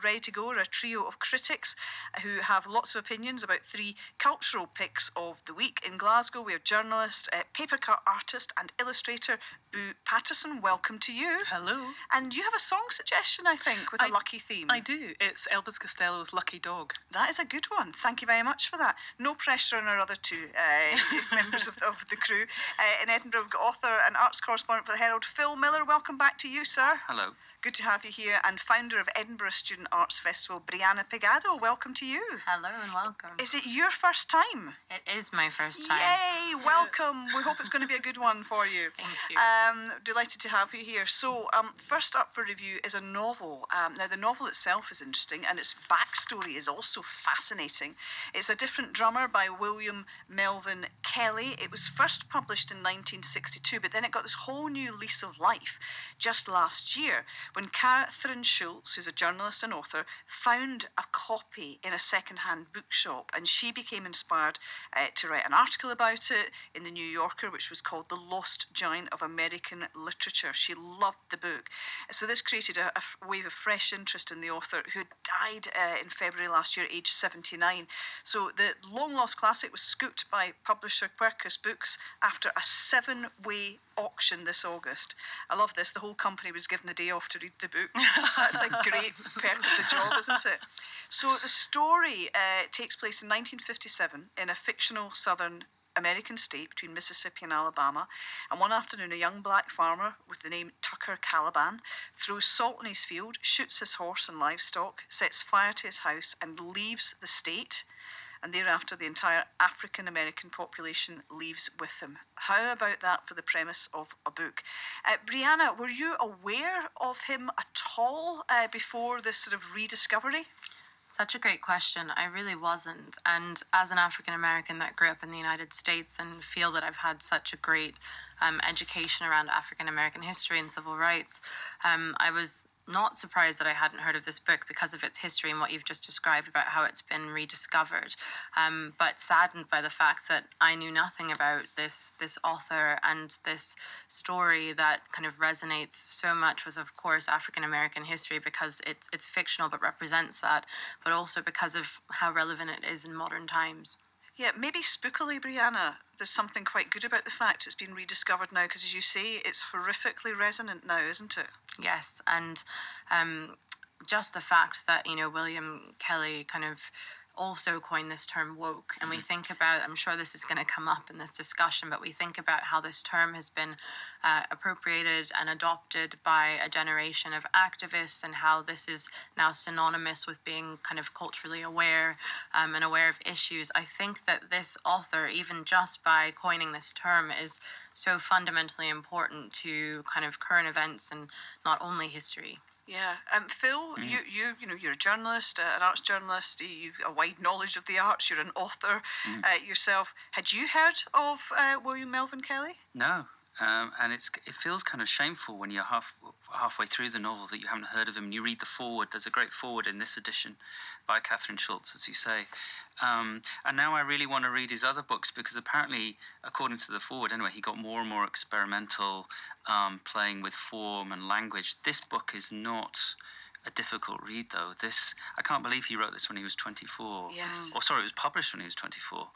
ready to go are a trio of critics who have lots of opinions about 3 cultural picks of the week. In Glasgow, we have journalist, paper cut artist and illustrator Boo Patterson. Welcome to you. Hello. And you have a song suggestion, I think, with a lucky theme. I do. It's Elvis Costello's Lucky Dog. That is a good one. Thank you very much for that. No pressure on our other 2 members of the crew. In Edinburgh, we've got author and arts correspondent for the Herald, Phil Miller. Welcome back to you, sir. Hello. Good to have you here. And founder of Edinburgh Student Arts Festival, Brianna Pigado. Welcome to you. Hello and welcome. Is it your first time? It is my first time. Yay! Welcome. We hope it's going to be a good one for you. Thank you. Delighted to have you here. So, first up for review is a novel. Now, the novel itself is interesting, and its backstory is also fascinating. It's A Different Drummer by William Melvin Kelly. It was first published in 1962, but then it got this whole new lease of life just last year, when Catherine Schultz, who's a journalist and author, found a copy in a second-hand bookshop, and she became inspired to write an article about it in the New Yorker, which was called The Lost Giant of American Literature. She loved the book. So this created a wave of fresh interest in the author, who died in February last year, aged 79. So the long-lost classic was scooped by publisher Quercus Books after a 7-way auction this August. I love this. The whole company was given the day off to read the book. That's a great perk of the job, isn't it? So the story takes place in 1957 in a fictional southern American state between Mississippi and Alabama. And one afternoon, a young black farmer with the name Tucker Caliban throws salt in his field, shoots his horse and livestock, sets fire to his house, and leaves the state. And thereafter, the entire African-American population leaves with him. How about that for the premise of a book? Brianna, were you aware of him at all before this sort of rediscovery? Such a great question. I really wasn't. And as an African American that grew up in the United States and feel that I've had such a great education around African American history and civil rights, I was not surprised that I hadn't heard of this book because of its history and what you've just described about how it's been rediscovered, but saddened by the fact that I knew nothing about this author and this story that kind of resonates so much with, of course, African American history, because it's fictional but represents that, but also because of how relevant it is in modern times. Yeah, maybe spookily, Brianna, there's something quite good about the fact it's been rediscovered now, because as you say, it's horrifically resonant now, isn't it? Yes, and just the fact that, William Kelly kind of also coined this term woke, and we think about, I'm sure this is going to come up in this discussion, but we think about how this term has been appropriated and adopted by a generation of activists, and how this is now synonymous with being kind of culturally aware and aware of issues. I think that this author, even just by coining this term, is so fundamentally important to kind of current events and not only history. Yeah, Phil, you're a journalist, an arts journalist. You've a wide knowledge of the arts. You're an author yourself. Had you heard of William Melvin Kelly? No, and it feels kind of shameful when you're halfway through the novel that you haven't heard of him. And you read the foreword. There's a great foreword in this edition by Catherine Schultz, as you say. And now I really want to read his other books, because apparently, according to the foreword anyway, he got more and more experimental, playing with form and language. This book is not a difficult read, though. I can't believe he wrote this when he was 24. Yes. Or sorry, it was published when he was 24.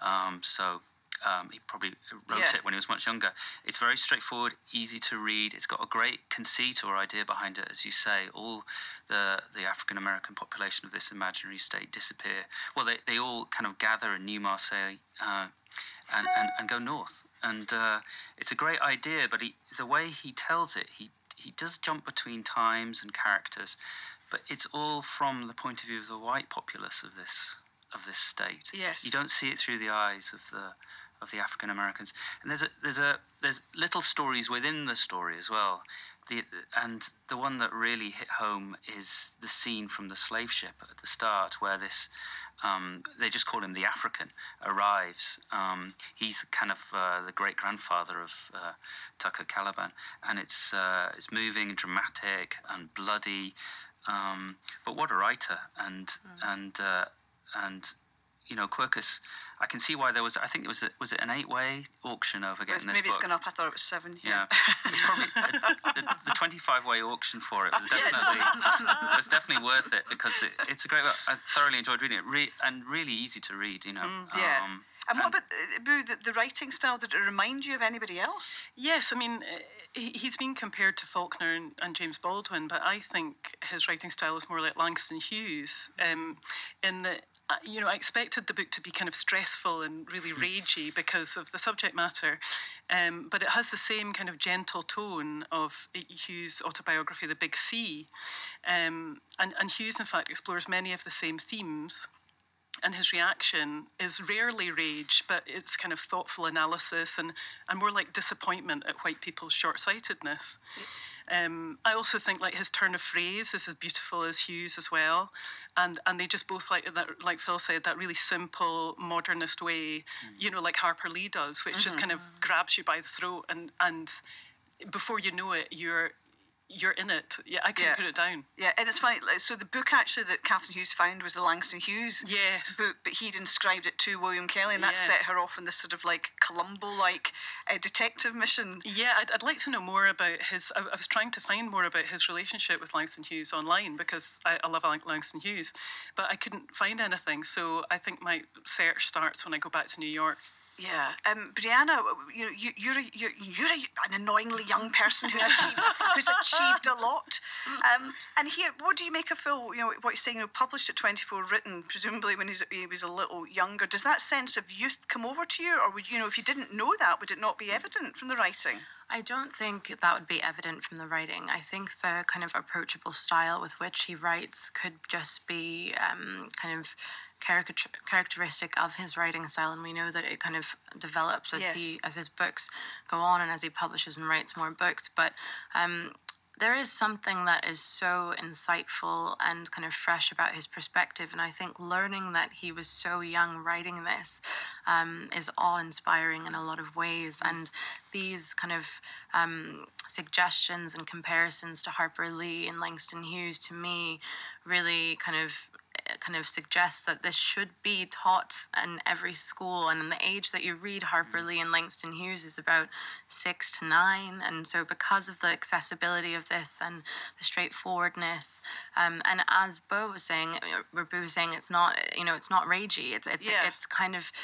He probably wrote it when he was much younger. It's very straightforward, easy to read. It's got a great conceit or idea behind it, as you say. All the African-American population of this imaginary state disappear. Well, they all kind of gather in New Marseille and go north. And it's a great idea, but the way he tells it, he does jump between times and characters, but it's all from the point of view of the white populace of this state. Yes. You don't see it through the eyes of the African Americans. And there's little stories within the story as well. And the one that really hit home is the scene from the slave ship at the start, where this they just call him the African, arrives. He's kind of the great grandfather of Tucker Caliban, and it's moving and dramatic and bloody. But what a writer, and Quercus, I can see why there was. I think was it an 8-way auction over getting this maybe book? it's gone up. I thought it was 7. Yeah, it's probably the 25-way auction for it was definitely worth it, because it's a great book. I thoroughly enjoyed reading it, and really easy to read. Yeah. And what about Boo, the writing style? Did it remind you of anybody else? Yes, I mean, he's been compared to Faulkner and James Baldwin, but I think his writing style is more like Langston Hughes, in that, I expected the book to be kind of stressful and really ragey because of the subject matter, but it has the same kind of gentle tone of Hughes' autobiography, The Big Sea, and Hughes, in fact, explores many of the same themes. And his reaction is rarely rage, but it's kind of thoughtful analysis and more like disappointment at white people's short-sightedness. I also think like his turn of phrase is as beautiful as Hughes as well, and they just both like that, like Phil said, that really simple modernist way, like Harper Lee does, which just kind of grabs you by the throat, and before you know it, you're in it. Yeah, I couldn't put it down. Yeah, and it's funny. So the book actually that Catherine Hughes found was the Langston Hughes book, but he'd inscribed it to William Kelly, and that set her off on this sort of like Columbo-like detective mission. Yeah, I'd like to know more about his. I was trying to find more about his relationship with Langston Hughes online, because I love Langston Hughes, but I couldn't find anything. So I think my search starts when I go back to New York. Yeah, Brianna, you're an annoyingly young person who's achieved a lot. And here, what do you make of Phil? What you're saying, published at 24, written presumably when he was a little younger. Does that sense of youth come over to you, or would if you didn't know that, would it not be evident from the writing? I don't think that would be evident from the writing. I think the kind of approachable style with which he writes could just be kind of characteristic of his writing style, and we know that it kind of develops as his books go on and as he publishes and writes more books. But there is something that is so insightful and kind of fresh about his perspective, and I think learning that he was so young writing this is awe-inspiring in a lot of ways. And these kind of suggestions and comparisons to Harper Lee and Langston Hughes, to me, really kind of suggests that this should be taught in every school. And in the age that you read Harper Lee and Langston Hughes is about 6 to 9, and so because of the accessibility of this and the straightforwardness, and as Boo was saying, it's not it's not ragey. It's kind of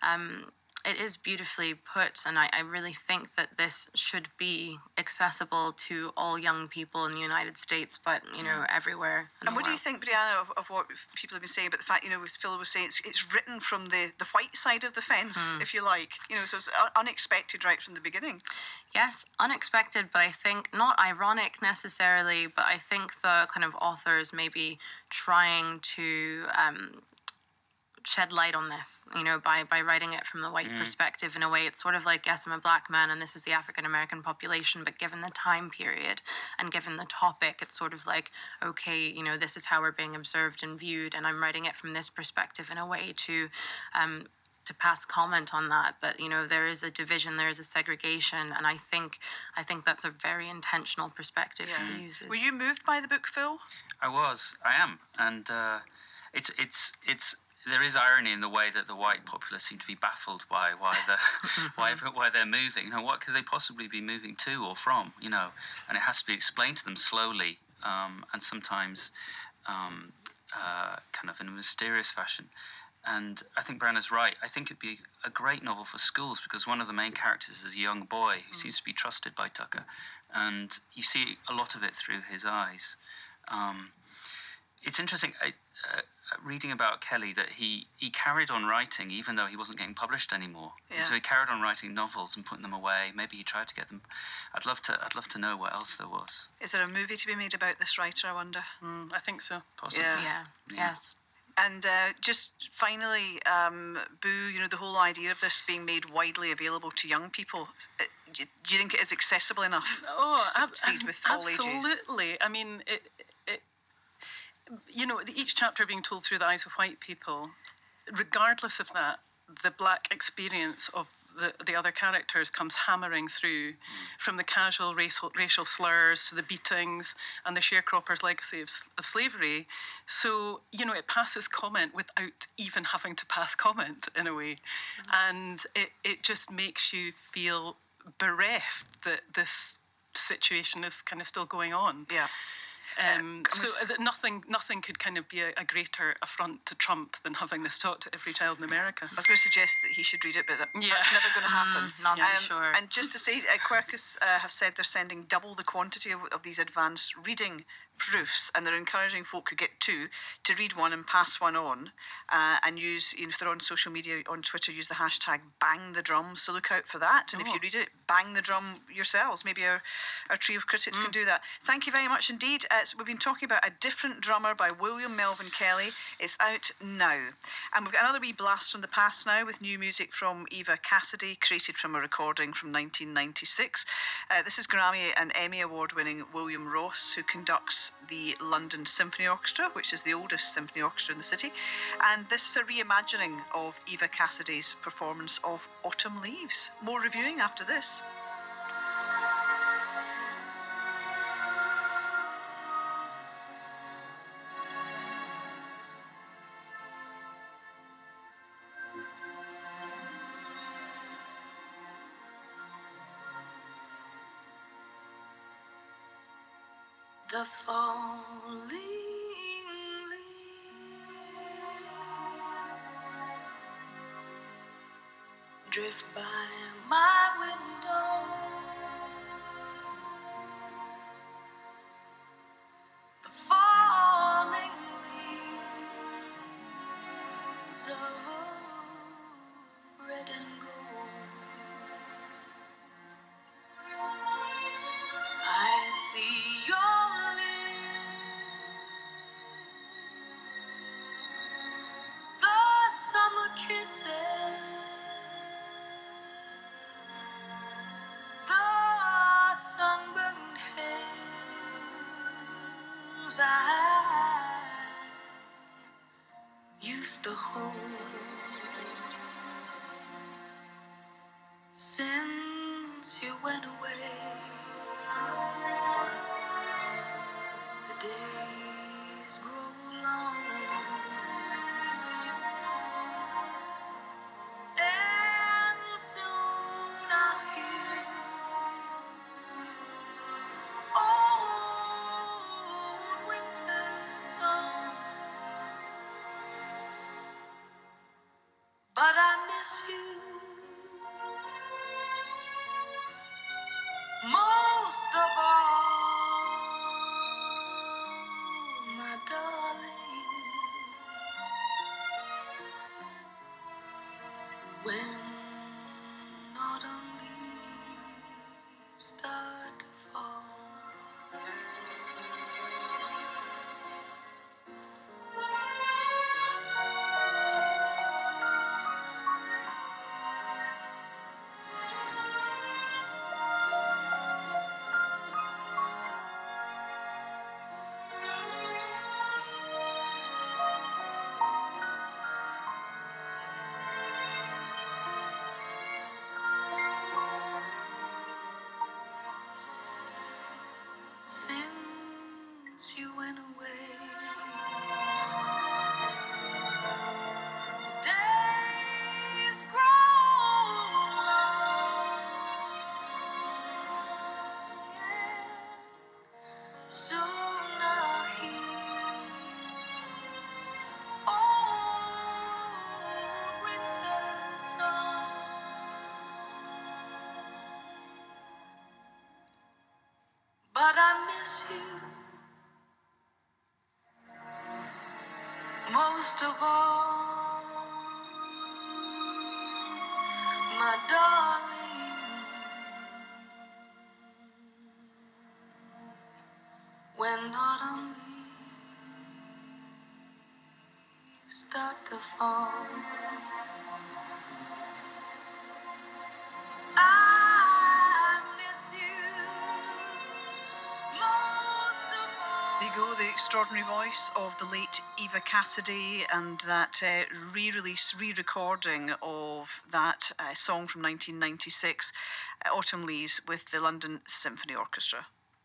it is beautifully put, and I really think that this should be accessible to all young people in the United States, but everywhere. And what do you think, Brianna, of what people have been saying about the fact, as Phil was saying, it's written from the white side of the fence, if you like, so it's unexpected right from the beginning. Yes, unexpected, but I think not ironic necessarily, but I think the kind of authors maybe trying to shed light on this, by writing it from the white perspective. In a way, it's sort of like, yes, I'm a black man and this is the African American population, but given the time period and given the topic, it's sort of like, okay, this is how we're being observed and viewed, and I'm writing it from this perspective in a way to pass comment on that there is a division, there is a segregation, and I think that's a very intentional perspective he uses. Were you moved by the book, Phil? I am, and it's there is irony in the way that the white populace seem to be baffled by why they're moving. What could they possibly be moving to or from? And it has to be explained to them slowly, and sometimes kind of in a mysterious fashion. And I think Brianna's right. I think it'd be a great novel for schools, because one of the main characters is a young boy who seems to be trusted by Tucker, and you see a lot of it through his eyes. It's interesting. Reading about Kelly, that he carried on writing even though he wasn't getting published anymore. Yeah. So he carried on writing novels and putting them away. Maybe he tried to get them. I'd love to know what else there was. Is there a movie to be made about this writer, I wonder? I think so. Possibly. Yeah. Yes. And just finally, Boo, the whole idea of this being made widely available to young people, do you think it is accessible enough to succeed with all ages? Absolutely. I mean, each chapter being told through the eyes of white people, regardless of that, the black experience of the other characters comes hammering through, from the casual racial slurs to the beatings and the sharecropper's legacy of slavery. So, you know, it passes comment without even having to pass comment in a way. And it just makes you feel bereft that this situation is kind of still going on. Yeah. So that nothing could kind of be a greater affront to Trump than having this taught to every child in America. I was going to suggest that he should read it, but that's never going to happen. Not so sure. And just to say, Quercus have said they're sending double the quantity of these advanced reading proofs, and they're encouraging folk who get two to read one and pass one on, and use, you know, if they're on social media, on Twitter, use the hashtag bang the drum, so look out for that. And if you read it, bang the drum yourselves. Maybe our trio of critics can do that. Thank you very much indeed. So we've been talking about A Different Drummer by William Melvin Kelly. It's out now. And we've got another wee blast from the past now with new music from Eva Cassidy, created from a recording from 1996. This is Grammy and Emmy Award winning William Ross, who conducts the London Symphony Orchestra, which is the oldest symphony orchestra in the city. And this is a reimagining of Eva Cassidy's performance of Autumn Leaves. More reviewing after this. The falling leaves drift by my window. The falling leaves of red and gold. I see your lips, the summer kisses, the sunburned hands I used to hold. Since you went away, the days grow long, and soon I'll hear old winter's song. But I miss you most of all, my darling. When autumn leaves start to fall, since you went away, the days grow long, and soon I'll hear old winter's song. But I miss you most of all, my darling. When autumn leaves start to fall, I miss you most of all. There you go, go, the extraordinary voice of the late Eva Cassidy and that re-release, re-recording of that song from 1996, Autumn Leaves, with the London Symphony Orchestra.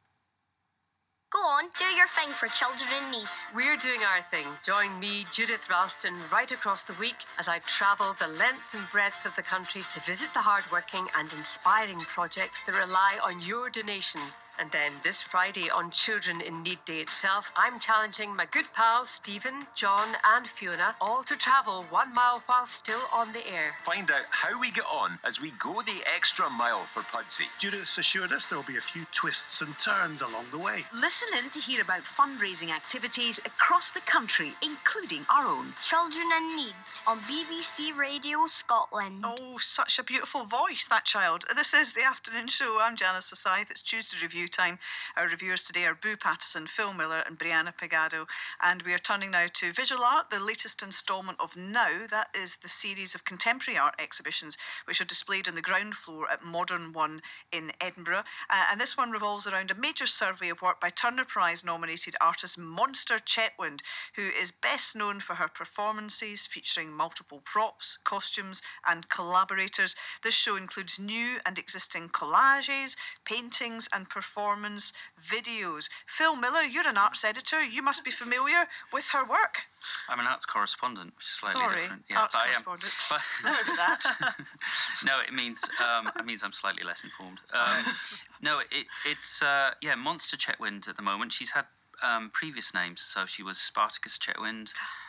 Go on, do your thing for children in need. We're doing our thing. Join me, Judith Ralston, right across the week as I travel the length and breadth of the country to visit the hardworking and inspiring projects that rely on your donations. And then this Friday on Children in Need Day itself, I'm challenging my good pals Stephen, John and Fiona all to travel 1 mile while still on the air. Find out how we get on as we go the extra mile for Pudsey. Judith's assured us there'll be a few twists and turns along the way. Listen in to hear about fundraising activities across the country, including our own. Children in Need on BBC Radio Scotland. Oh, such a beautiful voice, that child. This is the afternoon show. I'm Janice Forsyth. It's Tuesday review time. Our reviewers today are Boo Pattison, Phil Miller and Brianna Pagado. And we are turning now to Visual Art, the latest instalment of Now. That is the series of contemporary art exhibitions which are displayed on the ground floor at Modern One in Edinburgh. And this one revolves around a major survey of work by Turner Prize-nominated artist Monster Chetwynd, who is best known for her performances featuring multiple props, costumes and collaborators. This show includes new and existing collages, paintings and performance videos. Phil Miller, you're an arts editor. You must be familiar with her work. I'm an arts correspondent, which is slightly different. Yeah, arts correspondent. Sorry about that. No, it means I'm slightly less informed. No, it's Monster Chetwynd at the moment. She's had previous names, so she was Spartacus Chetwynd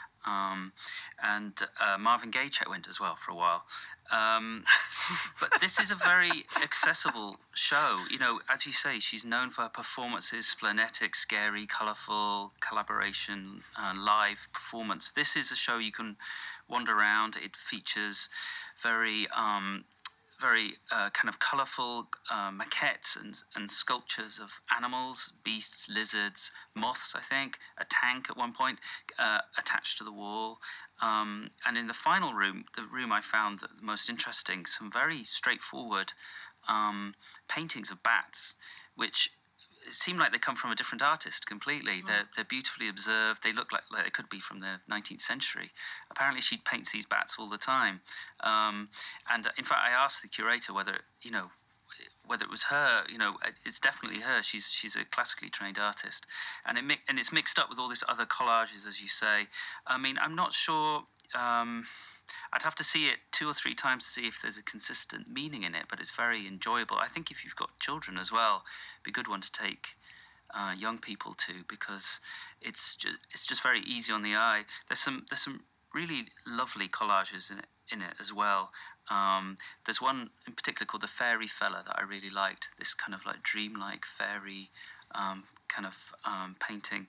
and Marvin Gaye Chetwynd as well for a while. But this is a very accessible show. You know, as you say, she's known for her performances, splenetic, scary, colourful, collaboration, live performance. This is a show you can wander around. It features very kind of colourful maquettes and sculptures of animals, beasts, lizards, moths, I think, a tank at one point attached to the wall. And in the final room, the room I found the most interesting, some very straightforward paintings of bats, which seem like they come from a different artist completely. They're beautifully observed. They look like they could be from the 19th century. Apparently she paints these bats all the time. And in fact, I asked the curator whether it was her. It's definitely her. She's a classically trained artist. And it's mixed up with all these other collages, as you say. I mean, I'm not sure. I'd have to see it 2 or 3 times to see if there's a consistent meaning in it, but it's very enjoyable. I think if you've got children as well, it'd be a good one to take young people to, because it's just very easy on the eye. There's some really lovely collages in it as well. There's one in particular called The Fairy Fella that I really liked. This kind of like dreamlike fairy kind of painting.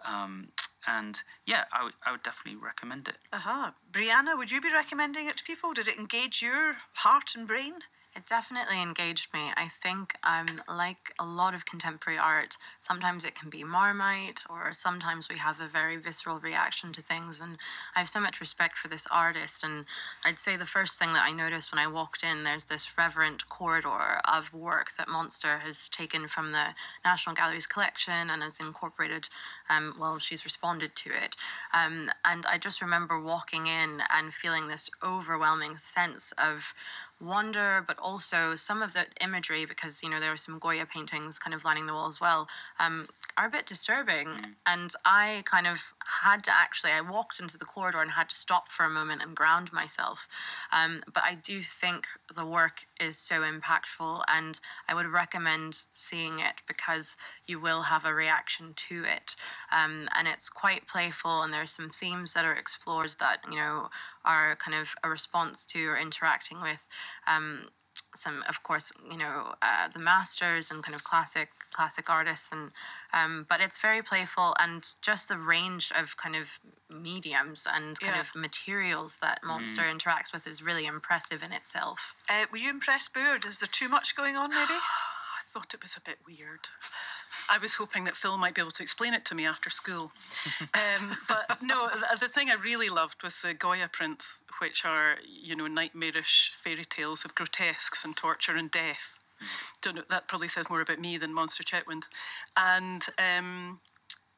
And yeah, I would definitely recommend it. Brianna, would you be recommending it to people? Did it engage your heart and brain? It definitely engaged me. I think like a lot of contemporary art, sometimes it can be Marmite, or sometimes we have a very visceral reaction to things. And I have so much respect for this artist. And I'd say the first thing that I noticed when I walked in, there's this reverent corridor of work that Monster has taken from the National Gallery's collection and has incorporated, she's responded to it. And I just remember walking in and feeling this overwhelming sense of wonder, but also some of the imagery, because there were some Goya paintings kind of lining the wall as well, are a bit disturbing. And I kind of had to I walked into the corridor and had to stop for a moment and ground myself. But I do think the work is so impactful, and I would recommend seeing it because you will have a reaction to it. And it's quite playful, and there's some themes that are explored that, are kind of a response to or interacting with some, of course, the masters and kind of classic artists, and but it's very playful, and just the range of kind of mediums and kind of materials that Monster interacts with is really impressive in itself. Were you impressed, Boo, or is there too much going on, maybe? I thought it was a bit weird. I was hoping that Phil might be able to explain it to me after school. But no, the thing I really loved was the Goya prints, which are, nightmarish fairy tales of grotesques and torture and death. Don't know, that probably says more about me than Monster Chetwynd. And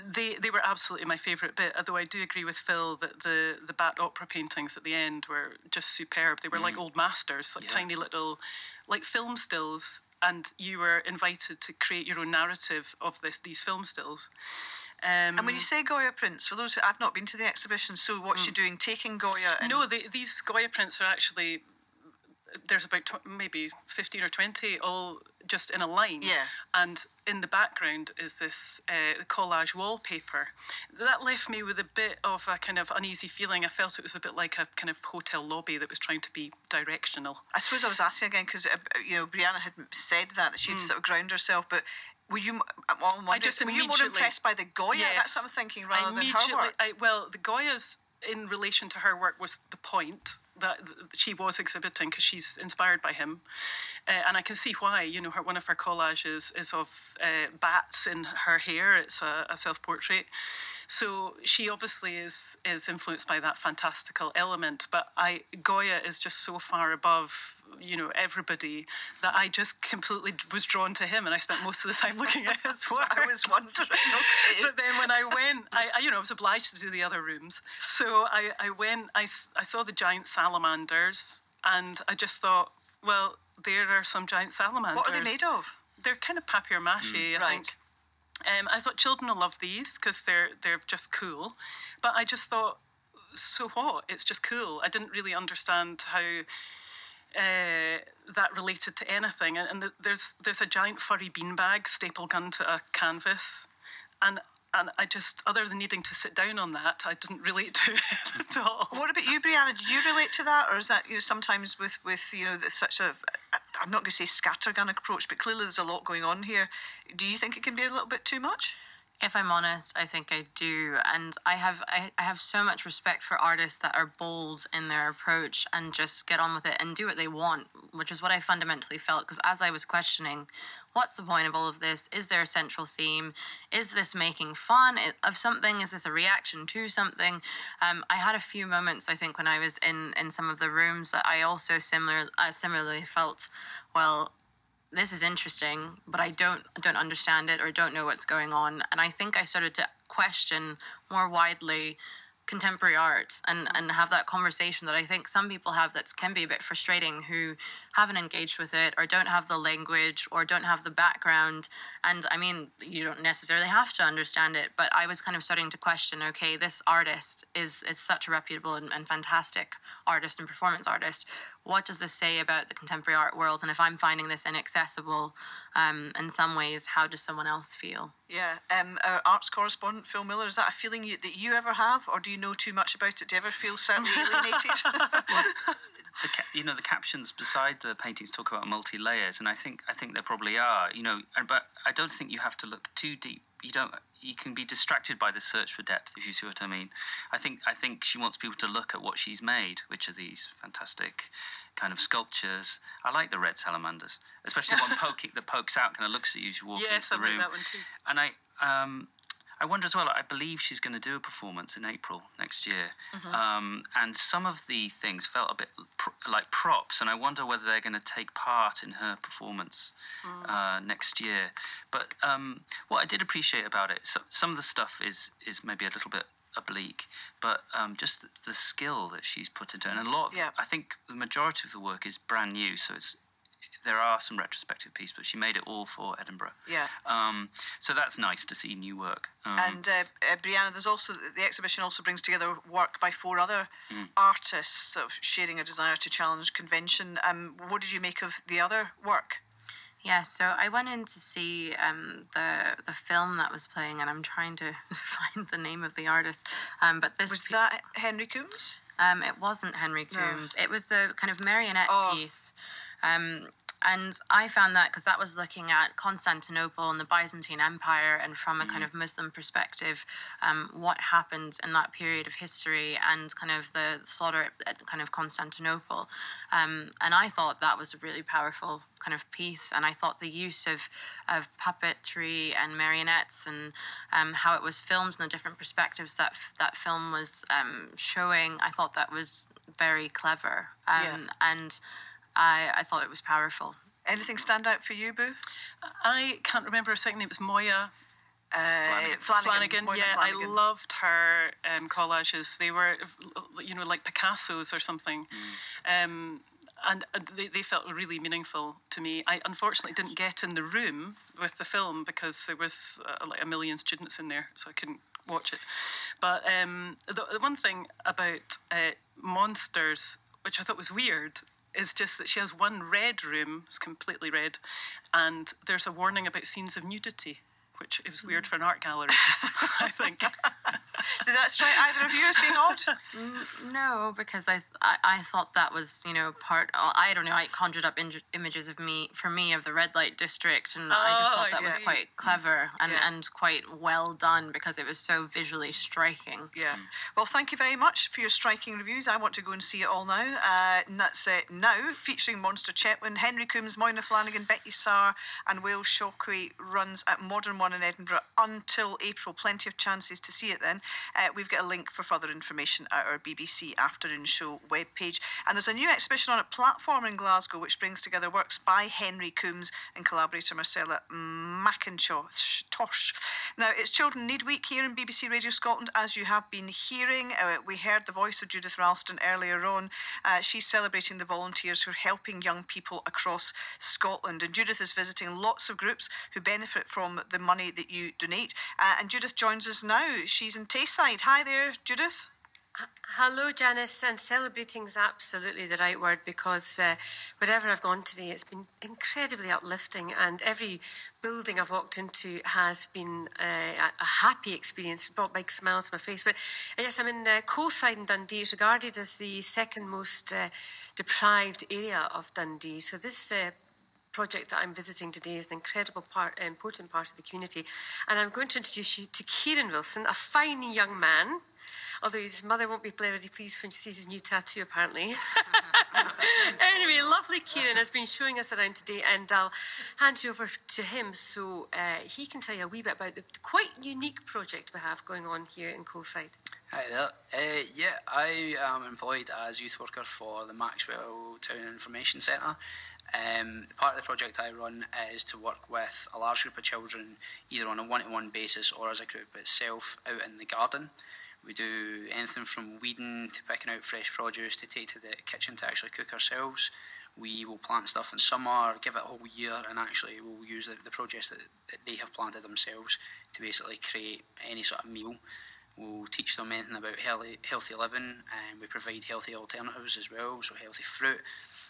They were absolutely my favourite bit, although I do agree with Phil that the Bat Opera paintings at the end were just superb. They were like old masters, like tiny little, like film stills, and you were invited to create your own narrative of these film stills. And when you say Goya prints, for those who I've not been to the exhibition, so what's she doing? Taking Goya? No, these Goya prints are actually, there's about maybe 15 or 20 all just in a line. Yeah. And in the background is this collage wallpaper. That left me with a bit of a kind of uneasy feeling. I felt it was a bit like a kind of hotel lobby that was trying to be directional. I suppose I was asking again because, Brianna had said that she'd sort of ground herself, but were you, were you more impressed by the Goya? Yes, that's what I'm thinking, rather than her work. Well, the Goya's in relation to her work was the point that she was exhibiting because she's inspired by him, and I can see why. One of her collages is of bats in her hair. It's a self-portrait, so she obviously is influenced by that fantastical element. But Goya is just so far above everybody that I just completely was drawn to him, and I spent most of the time looking at his work. I was wondering. Okay. But then when I went, I was obliged to do the other rooms, so I went. I saw the giant salamanders, and I just thought, well, there are some giant salamanders. What are they made of? They're kind of papier-mâché, I think. I thought children will love these because they're just cool, but I just thought, so what? It's just cool. I didn't really understand how that related to anything. And there's a giant furry beanbag staple gun to a canvas, and I just, other than needing to sit down on that, I didn't relate to it at all. What about you, Brianna? Did you relate to that, or is that sometimes with such a, I'm not going to say scattergun approach, but clearly there's a lot going on here. Do you think it can be a little bit too much? If I'm honest, I think I do, and I have so much respect for artists that are bold in their approach and just get on with it and do what they want, which is what I fundamentally felt. Because as I was questioning, what's the point of all of this? Is there a central theme? Is this making fun of something? Is this a reaction to something? I had a few moments, I think, when I was in some of the rooms that I also similarly felt, well, this is interesting, but I don't understand it or don't know what's going on. And I think I started to question more widely contemporary art and have that conversation that I think some people have that can be a bit frustrating, who haven't engaged with it or don't have the language or don't have the background. And I mean, you don't necessarily have to understand it, but I was kind of starting to question, okay, this artist is such a reputable and fantastic artist and performance artist. What does this say about the contemporary art world? And if I'm finding this inaccessible in some ways, how does someone else feel? Yeah. Our arts correspondent, Phil Miller, is that a feeling that you ever have, or do you know too much about it? Do you ever feel slightly alienated? The captions beside the paintings talk about multi-layers, and I think there probably are. But I don't think you have to look too deep. You can be distracted by the search for depth, if you see what I mean. I think she wants people to look at what she's made, which are these fantastic kind of sculptures. I like the red salamanders, especially the one that pokes out, kind of looks at you as you walk into the room. Yes, I like that one too. And I wonder as well, I believe she's going to do a performance in April next year. And some of the things felt a bit like props, and I wonder whether they're going to take part in her performance next year. But what I did appreciate about it, some of the stuff is maybe a little bit oblique, but just the skill that she's put into it. And a lot of, I think the majority of the work is brand new, so there are some retrospective pieces, but she made it all for Edinburgh. Yeah. So that's nice to see new work. And Brianna, there's also, the exhibition also brings together work by 4 other artists, sort of sharing a desire to challenge convention. What did you make of the other work? Yeah, so I went in to see the film that was playing, and I'm trying to find the name of the artist. But this was that Henry Coombs? It wasn't Henry Coombs. No. It was the kind of marionette piece. And I found that because that was looking at Constantinople and the Byzantine Empire, and from a kind of Muslim perspective, what happened in that period of history and kind of the slaughter at kind of Constantinople. And I thought that was a really powerful kind of piece. And I thought the use of puppetry and marionettes and how it was filmed and the different perspectives that film was showing, I thought that was very clever. And I thought it was powerful. Anything stand out for you, Boo? I can't remember her second name. It was Moya. Flanagan. Yeah, Flanagan. I loved her collages. They were, like Picasso's or something. And they felt really meaningful to me. I unfortunately didn't get in the room with the film because there was like 1 million students in there, so I couldn't watch it. But the one thing about Monsters, which I thought was weird, is just that she has one red room, it's completely red, and there's a warning about scenes of nudity, which is weird for an art gallery, I think. Did that strike either of you as being odd? No, because I thought that was, part. I don't know. I conjured up images of the red light district, and I just thought that was quite clever and quite well done because it was so visually striking. Yeah. Well, thank you very much for your striking reviews. I want to go and see it all now. And that's Now, featuring Monster Chetwynd, Henry Coombs, Moyna Flanagan, Becky Sarr, and Wales Shockley, runs at Modern One in Edinburgh until April. Plenty of chances to see it then. We've got a link for further information at our BBC Afternoon Show webpage. And there's a new exhibition on at Platform in Glasgow which brings together works by Henry Coombs and collaborator Marcella McIntosh. Now, it's Children Need Week here in BBC Radio Scotland, as you have been hearing. We heard the voice of Judith Ralston earlier on. She's celebrating the volunteers who are helping young people across Scotland. And Judith is visiting lots of groups who benefit from the money that you donate. And Judith joins us now. She's in Tayside. Hi there, Judith. Hello, Janice, and celebrating is absolutely the right word because wherever I've gone today, it's been incredibly uplifting, and every building I've walked into has been a happy experience, brought a big smile to my face. But yes, I'm in Coleside in Dundee. It's regarded as the second most deprived area of Dundee. So this project that I'm visiting today is an important part of the community. And I'm going to introduce you to Kieran Wilson, a fine young man, although his mother won't be very pleased when she sees his new tattoo, apparently. Anyway, lovely Kieran has been showing us around today, and I'll hand you over to him so he can tell you a wee bit about the quite unique project we have going on here in Coleside. Hi there. I am employed as youth worker for the Maxwell Town Information Centre. Part of the project I run is to work with a large group of children, either on a one-to-one basis or as a group itself out in the garden. We do anything from weeding to picking out fresh produce to take to the kitchen to actually cook ourselves. We will plant stuff in summer, give it a whole year, and actually we'll use the produce that they have planted themselves to basically create any sort of meal. We'll teach them anything about healthy living, and we provide healthy alternatives as well, so healthy fruit,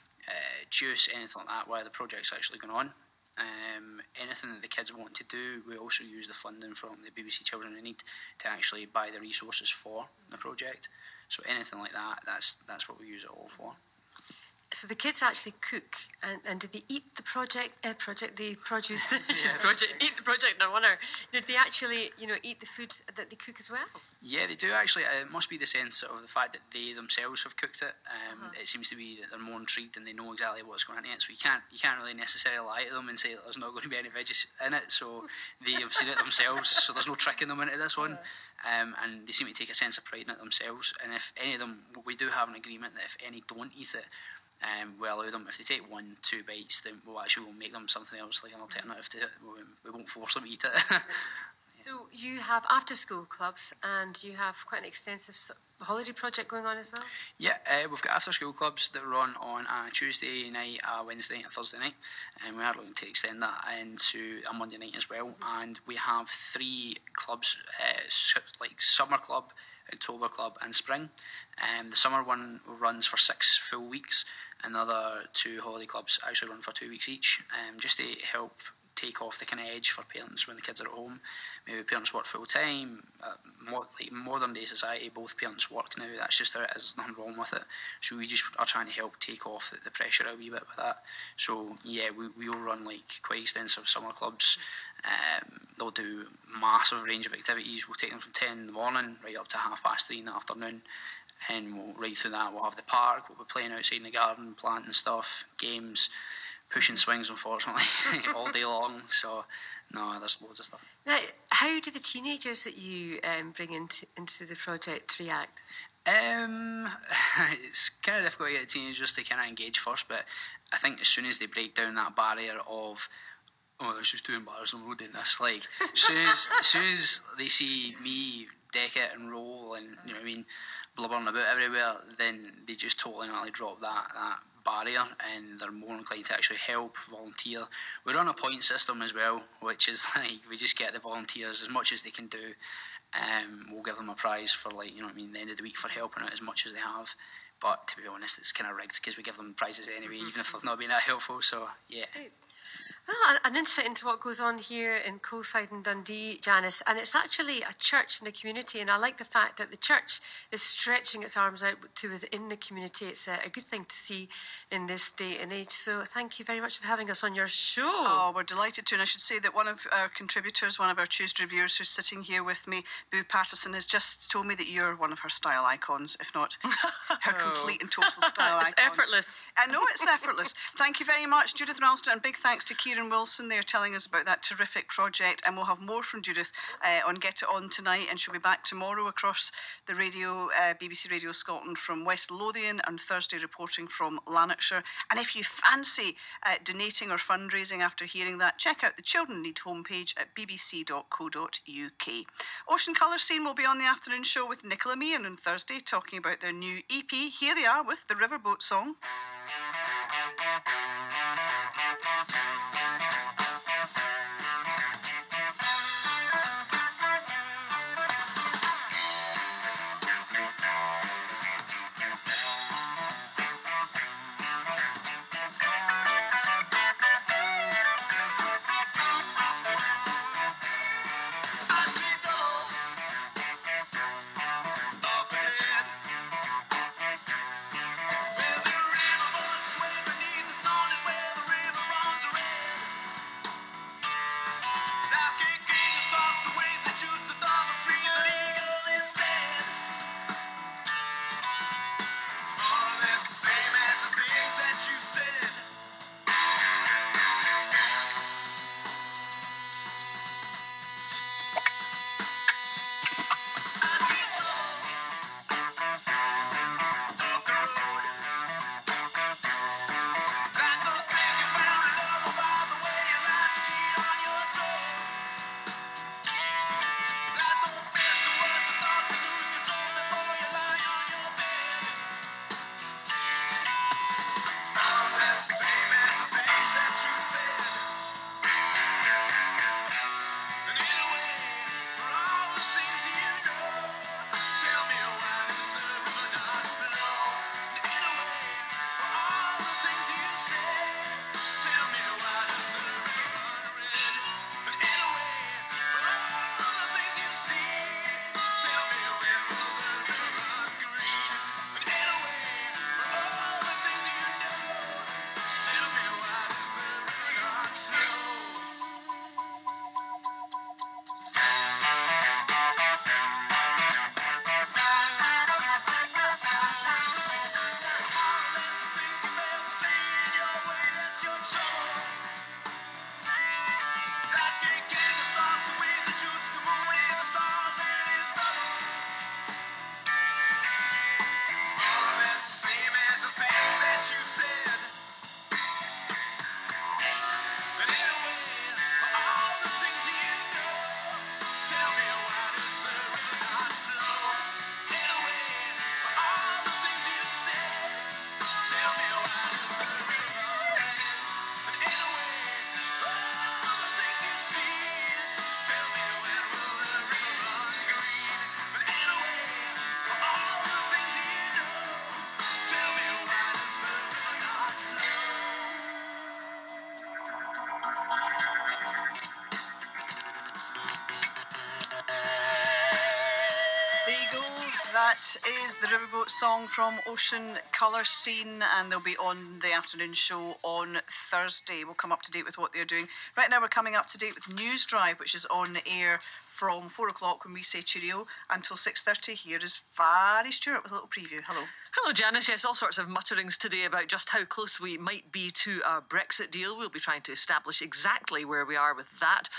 juice, anything like that while the project's actually going on. Anything that the kids want to do, we also use the funding from the BBC Children in Need to actually buy the resources for the project. So anything like that, that's what we use it all for. So the kids actually cook, and did they eat the project? They produce the eat the project. No wonder. Did they actually, eat the food that they cook as well? Yeah, they do actually. It must be the sense of the fact that they themselves have cooked it. It seems to be that they're more intrigued and they know exactly what's going on in it. So you can't really necessarily lie to them and say that there's not going to be any veggies in it. So they have seen it themselves. So there's no tricking them into this one. And they seem to take a sense of pride in it themselves. And if any of them, we do have an agreement that if any don't eat it, we'll allow them, if they take 1-2 bites, then we'll make them something else, like an alternative to it. We won't force them to eat it. So you have after-school clubs, and you have quite an extensive holiday project going on as well? Yeah, we've got after-school clubs that run on a Tuesday night, a Wednesday night, and a Thursday night, and we are looking to extend that into a Monday night as well. And we have 3 clubs, like Summer Club, October Club and Spring. The summer one runs for 6 full weeks, and the other 2 holiday clubs actually run for 2 weeks each, just to help take off the kind of edge for parents when the kids are at home. Maybe parents work full time. Like modern day society, both parents work now. That's just how it is. There's nothing wrong with it. So we just are trying to help take off the pressure a wee bit with that. So yeah, we will run like quite extensive summer clubs. They'll do massive range of activities. We'll take them from 10 in the morning right up to 3:30 in the afternoon. And we'll right through that. We'll have the park. We'll be playing outside in the garden, planting stuff, games, pushing swings, unfortunately, all day long. So, no, there's loads of stuff. Now, how do the teenagers that you bring into the project react? It's kind of difficult to get the teenagers to kind of engage first, but I think as soon as they break down that barrier of, oh, it's just too embarrassing, we're doing this. Like, as soon as they see me deck it and roll and, you know what I mean, blubbering about everywhere, then they just totally drop that barrier, and they're more inclined to actually help, volunteer. We're on a point system as well, which is like, we just get the volunteers as much as they can do. We'll give them a prize for, like, you know what I mean, the end of the week for helping out as much as they have. But to be honest, it's kind of rigged because we give them prizes anyway, even if they've not been that helpful. So yeah. Well, an insight into what goes on here in Coalside and Dundee, Janice, and it's actually a church in the community, and I like the fact that the church is stretching its arms out to within the community. It's a good thing to see in this day and age, so thank you very much for having us on your show. Oh, we're delighted to, and I should say that one of our contributors, one of our Tuesday reviewers who's sitting here with me, Boo Patterson, has just told me that you're one of her style icons, if not her complete and total style icon. It's effortless. I know it's effortless. Thank you very much, Judith Ralston, and big thanks to Kieran Wilson there telling us about that terrific project, and we'll have more from Judith on Get It On tonight, and she'll be back tomorrow across the radio, BBC Radio Scotland from West Lothian, and Thursday reporting from Lanarkshire. And if you fancy donating or fundraising after hearing that, check out the Children Need homepage at bbc.co.uk. Ocean Colour Scene will be on the afternoon show with Nicola Meehan on Thursday, talking about their new EP. Here they are with the Riverboat song. That is the Riverboat song from Ocean Colour Scene, and they'll be on the afternoon show on Thursday. We'll come up to date with what they're doing. Right now we're coming up to date with News Drive, which is on the air from 4 o'clock when we say cheerio until 6:30. Here is Vary Stewart with a little preview. Hello. Hello, Janice. Yes, all sorts of mutterings today about just how close we might be to a Brexit deal. We'll be trying to establish exactly where we are with that.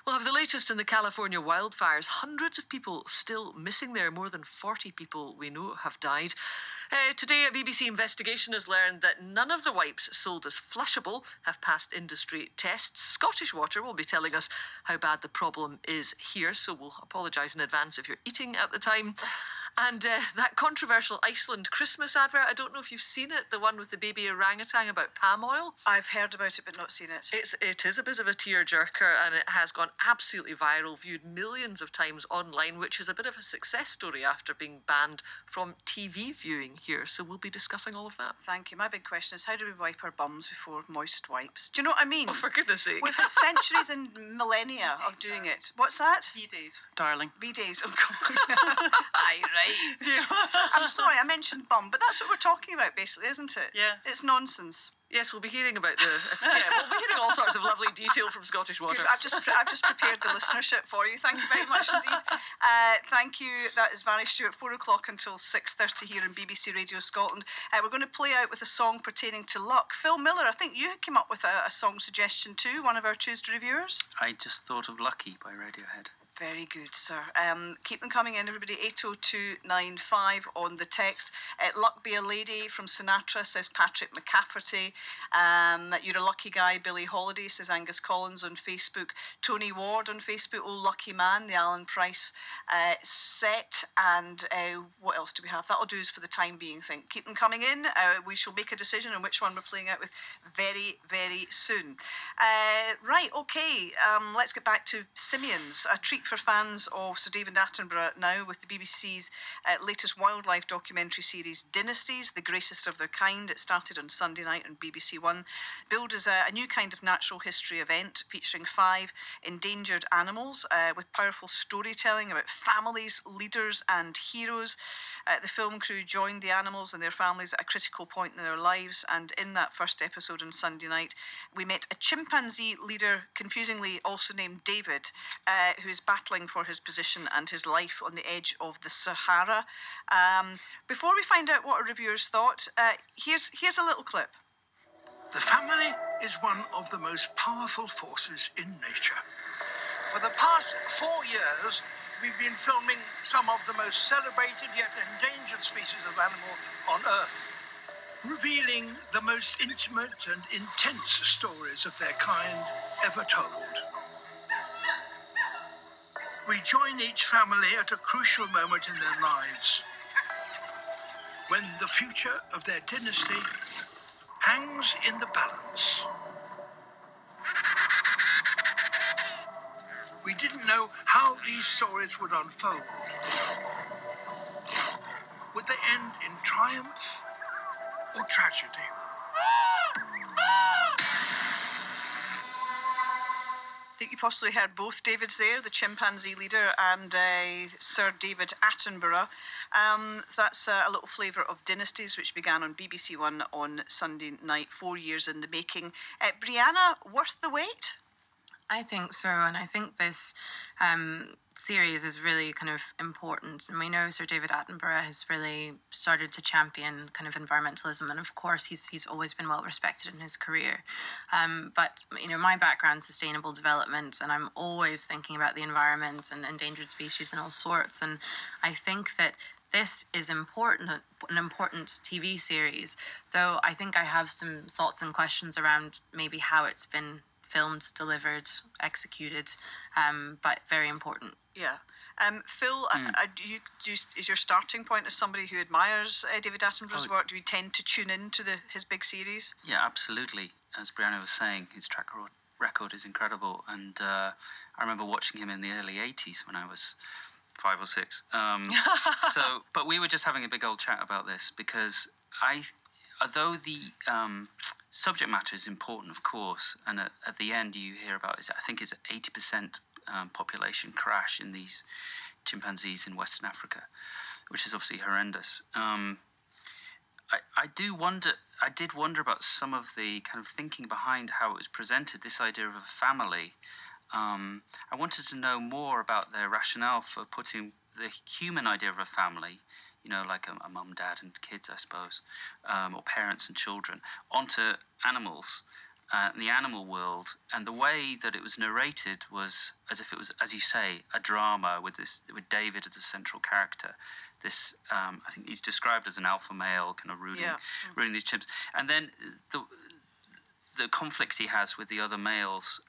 We'll have the latest in the California wildfires. Hundreds of people still missing there. More than 40 people we know have died. Today, a BBC investigation has learned that none of the wipes sold as flushable have passed industry tests. Scottish Water will be telling us how bad the problem is here, so we'll apologise in advance if you're eating at the time. And that controversial Iceland Christmas advert, I don't know if you've seen it, the one with the baby orangutan about palm oil. I've heard about it but not seen it. It is a bit of a tearjerker, and it has gone absolutely viral, viewed millions of times online, which is a bit of a success story after being banned from TV viewing here. So we'll be discussing all of that. Thank you. My big question is, how do we wipe our bums before moist wipes? Do you know what I mean? Oh, for goodness sake. We've had centuries and millennia of doing it. What's that? B-days, darling. B-days. Oh, God. Aye, right. I'm sorry, I mentioned bum, but that's what we're talking about, basically, isn't it? Yeah. It's nonsense. Yes, we'll be hearing about we'll be hearing all sorts of lovely detail from Scottish Water. I've just prepared the listenership for you. Thank you very much indeed. Thank you. That is Barry Stewart. 4 o'clock until 6:30 here in BBC Radio Scotland. We're going to play out with a song pertaining to luck. Phil Miller, I think you came up with a song suggestion too. One of our Tuesday reviewers. I just thought of Lucky by Radiohead. Very good, sir. Keep them coming in, everybody. 80295 on the text. Luck Be a Lady from Sinatra, says Patrick McCafferty. You're a lucky guy, Billie Holiday, says Angus Collins on Facebook. Tony Ward on Facebook. Oh, Lucky Man, the Alan Price set. And what else do we have? That'll do us for the time being, I think. Keep them coming in. We shall make a decision on which one we're playing out with very, very soon. Right, okay. Let's get back to Simians. A treat for fans of Sir David Attenborough now with the BBC's latest wildlife documentary series Dynasties, the greatest of their kind. It started on Sunday night on BBC One. Billed as a new kind of natural history event featuring 5 endangered animals with powerful storytelling about families, leaders and heroes. The film crew joined the animals and their families at a critical point in their lives, and in that first episode on Sunday night, we met a chimpanzee leader, confusingly also named David, who is battling for his position and his life on the edge of the Sahara. Before we find out what our reviewers thought, here's a little clip. The family is one of the most powerful forces in nature. For the past 4 years, we've been filming some of the most celebrated yet endangered species of animal on Earth, revealing the most intimate and intense stories of their kind ever told. We join each family at a crucial moment in their lives, when the future of their dynasty hangs in the balance. We didn't know how these stories would unfold. Would they end in triumph or tragedy? I think you possibly heard both Davids there, the chimpanzee leader and Sir David Attenborough. That's a little flavour of Dynasties, which began on BBC One on Sunday night, 4 years in the making. Brianna, worth the wait? I think so, and I think this series is really kind of important. And we know Sir David Attenborough has really started to champion kind of environmentalism, and of course he's always been well respected in his career. But you know, my background sustainable development, and I'm always thinking about the environment and endangered species and all sorts. And I think that this is an important TV series, though I think I have some thoughts and questions around maybe how it's been filmed, delivered, executed, but very important. Yeah. Phil, is your starting point as somebody who admires David Attenborough's work? Do you tend to tune into his big series? Yeah, absolutely. As Brianna was saying, his track record is incredible. And I remember watching him in the early 80s when I was 5 or 6. But we were just having a big old chat about this because although the subject matter is important, of course, and at the end you hear about, I think it's 80% population crash in these chimpanzees in Western Africa, which is obviously horrendous. I did wonder about some of the kind of thinking behind how it was presented, this idea of a family. I wanted to know more about their rationale for putting the human idea of a family, you know, like a mum, dad and kids, I suppose, or parents and children, onto animals. and the animal world, and the way that it was narrated was as if it was, as you say, a drama with David as a central character. This, I think he's described as an alpha male, kind of ruling these chimps, and then the conflicts he has with the other males,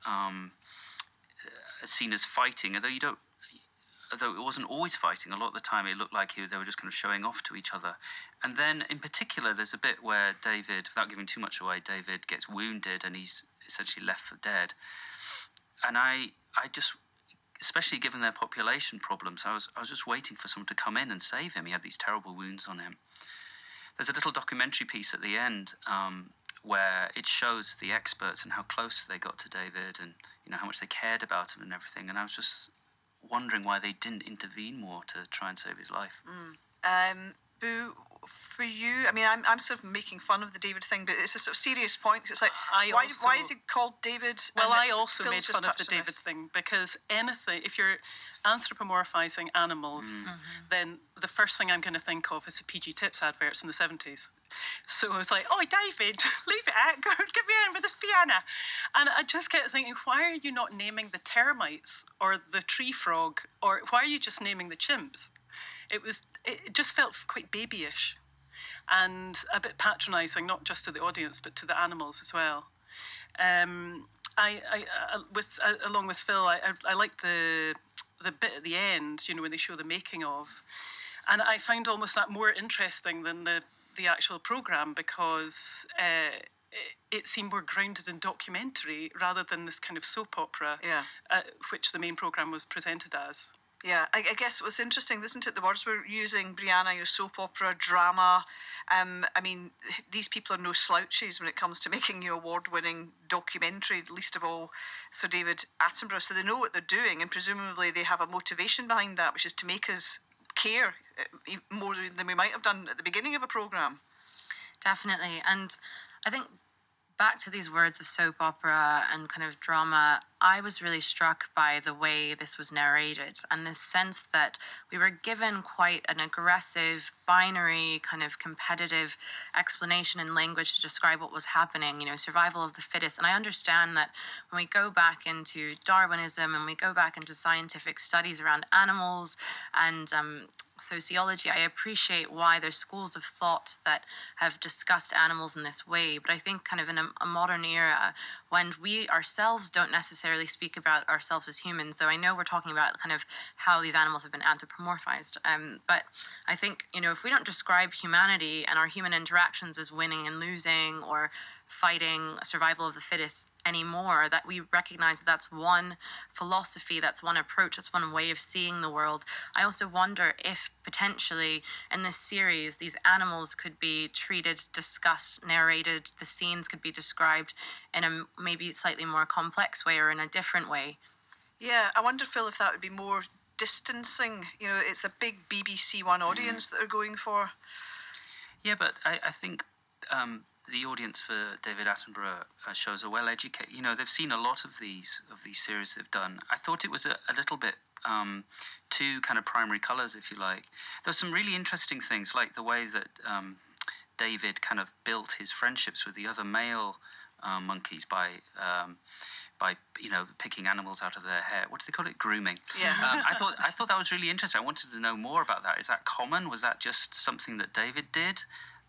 seen as fighting, although it wasn't always fighting. A lot of the time it looked like they were just kind of showing off to each other. And then in particular there's a bit where David, without giving too much away, David gets wounded and he's essentially left for dead. And I just, especially given their population problems, I was just waiting for someone to come in and save him. He had these terrible wounds on him. There's a little documentary piece at the end where it shows the experts and how close they got to David, and how much they cared about him and everything. And I was just wondering why they didn't intervene more to try and save his life. Boo, for you, I mean, I'm sort of making fun of the David thing, but it's a sort of serious point. It's like, why is he called David? Well, I also made fun of the David thing, because if you're anthropomorphizing animals, then the first thing I'm going to think of is the PG Tips adverts in the 70s. So I was like, oh, David, leave it at, get me in with this piano. And I just kept thinking, why are you not naming the termites or the tree frog, or why are you just naming the chimps? It just felt quite babyish and a bit patronising, not just to the audience, but to the animals as well. Along with Phil, I liked the bit at the end, when they show the making of. And I find almost that more interesting than the actual programme, because it seemed more grounded in documentary rather than this kind of soap opera, which the main programme was presented as. Yeah, I guess it was interesting, isn't it? The words we're using, Brianna, your soap opera, drama. I mean, these people are no slouches when it comes to making award-winning documentary, least of all Sir David Attenborough. So they know what they're doing, and presumably they have a motivation behind that, which is to make us care more than we might have done at the beginning of a programme. Definitely. And I think back to these words of soap opera and kind of drama, I was really struck by the way this was narrated, and this sense that we were given quite an aggressive, binary, kind of competitive explanation in language to describe what was happening, survival of the fittest. And I understand that when we go back into Darwinism and we go back into scientific studies around animals and sociology, I appreciate why there's schools of thought that have discussed animals in this way. But I think kind of in a modern era, when we ourselves don't necessarily speak about ourselves as humans, though I know we're talking about kind of how these animals have been anthropomorphized. But I think, if we don't describe humanity and our human interactions as winning and losing or fighting survival of the fittest anymore, that we recognize that that's one philosophy, that's one approach, that's one way of seeing the world. I also wonder if potentially in this series these animals could be treated, discussed, narrated, the scenes could be described in a maybe slightly more complex way or in a different way. Yeah, I wonder, Phil, if that would be more distancing. It's a big BBC One audience that are going for. Yeah, but I think the audience for David Attenborough shows are well educated. They've seen a lot of these series they've done. I thought it was a little bit too kind of primary colours, if you like. There's some really interesting things, like the way that David kind of built his friendships with the other male monkeys by picking animals out of their hair. What do they call it? Grooming. Yeah. I thought that was really interesting. I wanted to know more about that. Is that common? Was that just something that David did?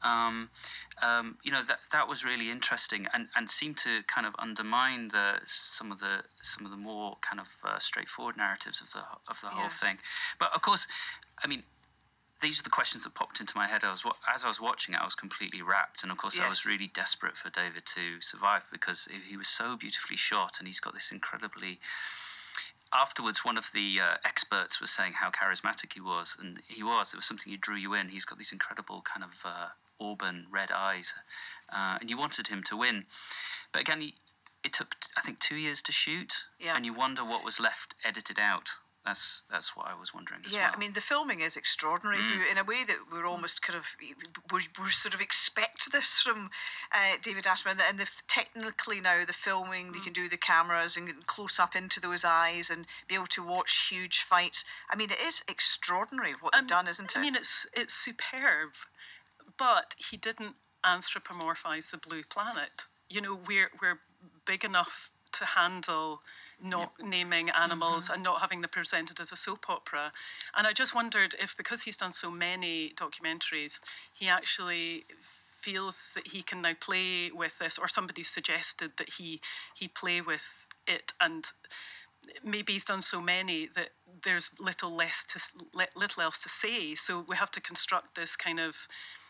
That was really interesting and seemed to kind of undermine some of the more kind of straightforward narratives of the whole thing. But of course, I mean, these are the questions that popped into my head. As I was watching it, I was completely rapt, and of course, I was really desperate for David to survive because he was so beautifully shot, and he's got this incredibly. Afterwards, one of the experts was saying how charismatic he was, and he was. It was something that drew you in. He's got these incredible kind of auburn red eyes, and you wanted him to win. But again, it took, I think, 2 years to shoot, and you wonder what was left edited out. That's what I was wondering as well. I mean, the filming is extraordinary, in a way that we're almost kind of, we sort of expect this from David Attenborough, and technically now the filming, they can do the cameras and get close up into those eyes and be able to watch huge fights. I mean, it is extraordinary what they've done, isn't it? I mean, it's superb, but he didn't anthropomorphize the blue planet. We're big enough to handle not naming animals and not having them presented as a soap opera. And I just wondered if, because he's done so many documentaries, he actually feels that he can now play with this, or somebody suggested that he play with it, and maybe he's done so many that there's little else to say. So we have to construct this kind of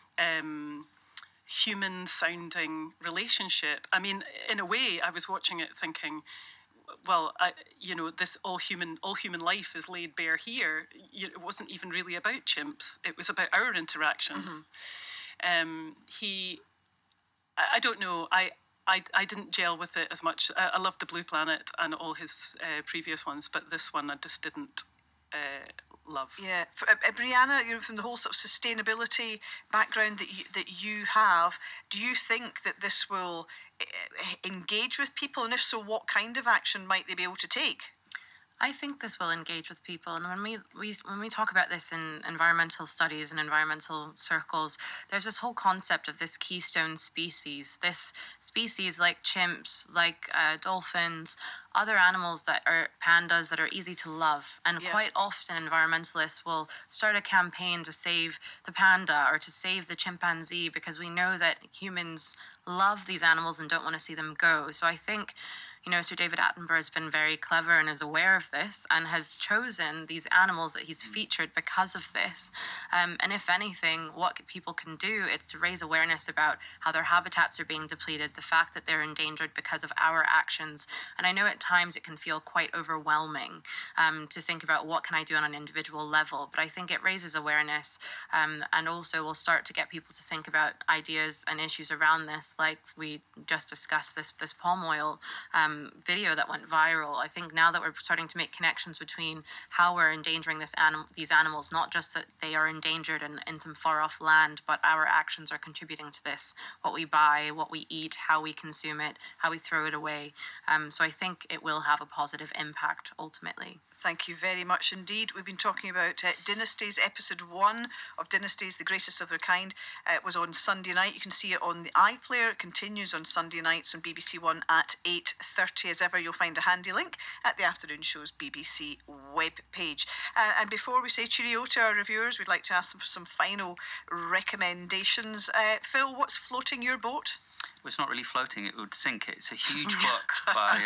human-sounding relationship. I mean, in a way, I was watching it thinking, well, this all human life is laid bare here. It wasn't even really about chimps. It was about our interactions. I don't know. I didn't gel with it as much. I loved The Blue Planet and all his previous ones, but this one I just didn't love. Yeah, Brianna, from the whole sort of sustainability background that you have, do you think that this will engage with people, and if so, what kind of action might they be able to take? I think this will engage with people, and when we talk about this in environmental studies and environmental circles, there's this whole concept of this keystone species. This species, like chimps, like dolphins, other animals that are pandas that are easy to love, and quite often environmentalists will start a campaign to save the panda or to save the chimpanzee because we know that humans love these animals and don't want to see them go. So I think, Sir David Attenborough has been very clever and is aware of this and has chosen these animals that he's featured because of this. And if anything, what people can do is to raise awareness about how their habitats are being depleted, the fact that they're endangered because of our actions. And I know at times it can feel quite overwhelming to think about what can I do on an individual level, but I think it raises awareness and also will start to get people to think about ideas and issues around this, like we just discussed this palm oil video that went viral. I think now that we're starting to make connections between how we're endangering these animals, not just that they are endangered in some far off land, but our actions are contributing to this. What we buy, what we eat, how we consume it, how we throw it away. So I think it will have a positive impact ultimately. Thank you very much indeed. We've been talking about Dynasties. Episode 1 of Dynasties, the greatest of their kind, was on Sunday night. You can see it on the iPlayer. It continues on Sunday nights on BBC One at 8:30. As ever, you'll find a handy link at the afternoon show's BBC webpage. And before we say cheerio to our reviewers, we'd like to ask them for some final recommendations. Phil, what's floating your boat? Well, it's not really floating, it would sink. It's a huge book by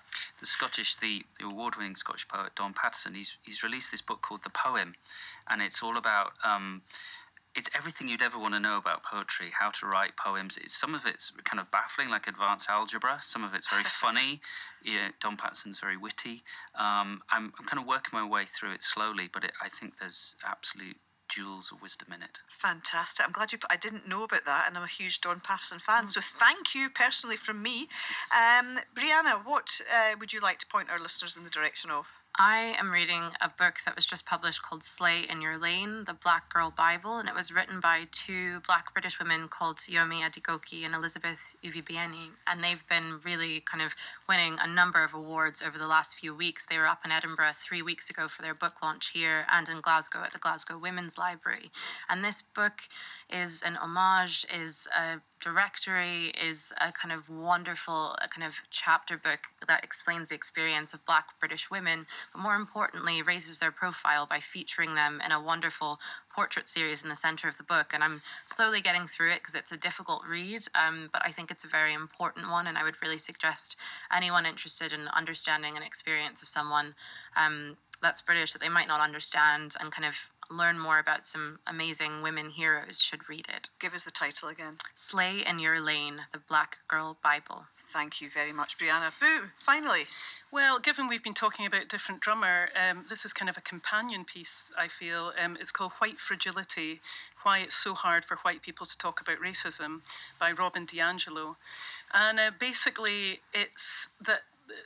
the award-winning Scottish poet Don Paterson. He's released this book called The Poem, and it's all about it's everything you'd ever want to know about poetry, how to write poems. Some of it's kind of baffling, like advanced algebra. Some of it's very funny. Don Paterson's very witty. I'm kind of working my way through it slowly, but I think there's absolute jewels of wisdom in it. Fantastic. I'm glad I didn't know about that, and I'm a huge Don Paterson fan, so thank you personally from me. Brianna, what would you like to point our listeners in the direction of? I am reading a book that was just published called Slay in Your Lane, the Black Girl Bible, and it was written by two Black British women called Yomi Adegoke and Elizabeth Uvibieni, and they've been really kind of winning a number of awards over the last few weeks. They were up in Edinburgh 3 weeks ago for their book launch here, and in Glasgow at the Glasgow Women's Library. And this book is an homage, is a directory, is a kind of wonderful kind of chapter book that explains the experience of Black British women, but more importantly raises their profile by featuring them in a wonderful portrait series in the center of the book. And I'm slowly getting through it because it's a difficult read, but I think it's a very important one, and I would really suggest anyone interested in understanding an experience of someone that's British that they might not understand and kind of learn more about some amazing women heroes should read it. Give us the title again. Slay in Your Lane, the Black Girl Bible. Thank you very much, Brianna. Boo, finally. Well, given we've been talking about Different Drummer, this is kind of a companion piece, I feel. It's called White Fragility, Why It's So Hard for White People to Talk About Racism by Robin DiAngelo. And basically it's that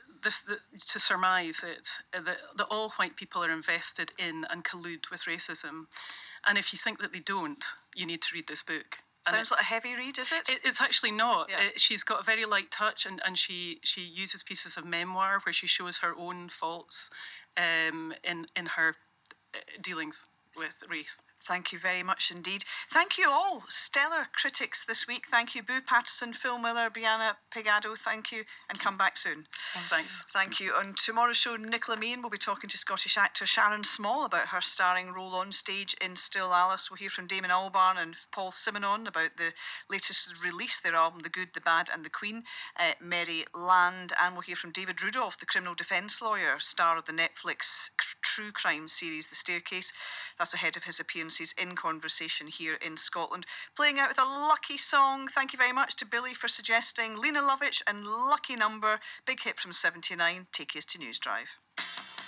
to surmise it, that all white people are invested in and collude with racism. And if you think that they don't, you need to read this book. Sounds like a heavy read, is it? It's actually not. Yeah. She's got a very light touch, and she uses pieces of memoir where she shows her own faults in her dealings with race. Thank you very much indeed. Thank you all, stellar critics this week. Thank you, Boo Patterson, Phil Miller, Brianna Pegado. Thank you, and come back soon. Thanks. Thank you. On tomorrow's show, Nicola Meehan will be talking to Scottish actor Sharon Small about her starring role on stage in Still Alice. We'll hear from Damon Albarn and Paul Simonon about the latest release, their album The Good, the Bad and the Queen, Mary Land. And we'll hear from David Rudolph, the criminal defence lawyer, star of the Netflix true crime series The Staircase. That's ahead of his appearances in Conversation here in Scotland. Playing out with a lucky song. Thank you very much to Billy for suggesting Lena Lovitch and Lucky Number. Big hit from 79. Take us to News Drive.